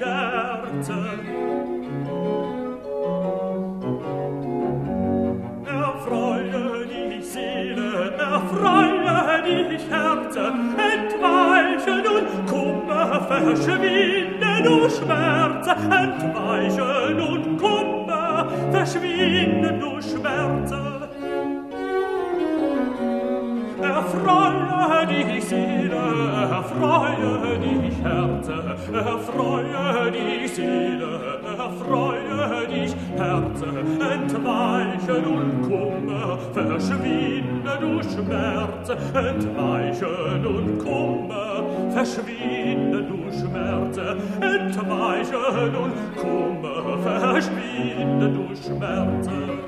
Herze. Erfreue dich, Seele, erfreue dich, Herze, entweiche nun Kummer, verschwinde du Schmerze, entweiche nun Kummer, verschwinde du Schmerze. Erfreue dich, Seele, erfreue dich, Herze, erfreue dich, Seele, erfreue dich, Herze, entweiche nun Kummer, verschwinde du Schmerze, entweiche nun Kummer, verschwinde du Schmerze, entweiche nun Kummer, verschwinde du Schmerze.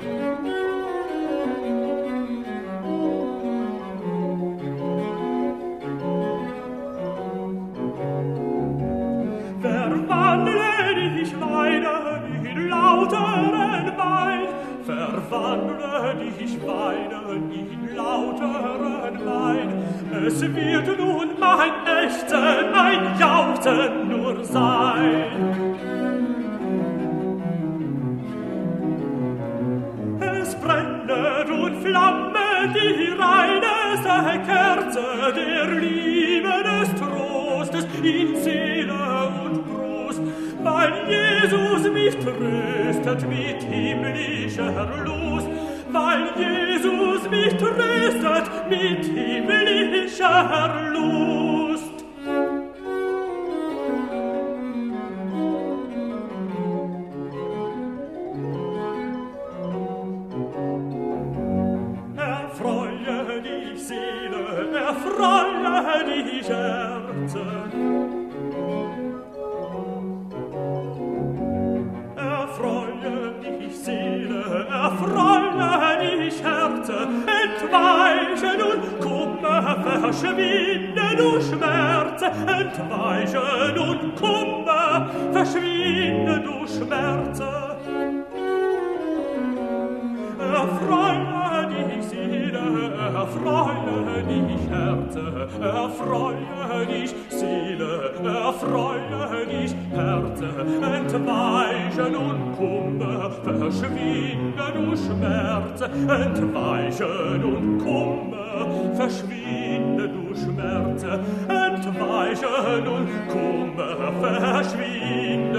Verwandle dich weinen in lauteren Wein. Es wird nun mein Ächzen, mein Jauchzen nur sein. Es brennet und flammet die reineste Kerze der Liebe des Trostes in Seele und Brust, weil Jesus mich tröstet mit himmlischer Lust, weil Jesus mich tröstet mit himmlischer Lust. Erfreue dich, Seele, erfreue dich, Herze. Erfreue dich, Seele, erfreue dich, Herze, entweiche nun Kummer, verschwinde du Schmerze, entweiche nun Kummer, verschwinde du Schmerze. Erfreue dich, Seele, erfreue dich, Herze, erfreue dich, Seele, erfreue dich, Herze, entweiche nun Kummer, verschwinde du Schmerze, entweiche nun Kummer, verschwinde du Schmerze, entweiche nun Kummer, verschwinde